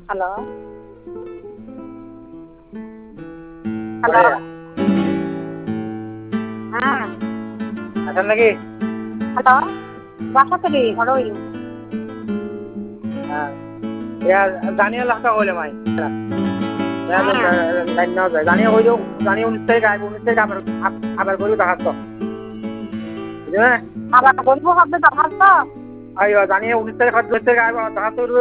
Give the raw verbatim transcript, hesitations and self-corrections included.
Hello hello হ্যাঁ আছেন নাকি? হ্যালো বাসাতে রে ঘরই হ্যাঁ জানিয়ে লাখটা কইলে মাই লাইন নাও যায় জানিয়ে কই দিও জানিয়ে উনিশ তারিখ আইব উনিশ তারিখ আবার আবার বলি দেখাচ্ছ বুঝলে আবার বলবো হবে দরখাস্ত আইও জানিয়ে উনিশ তারিখ দশ তারিখ আইব দেখাচ্ছ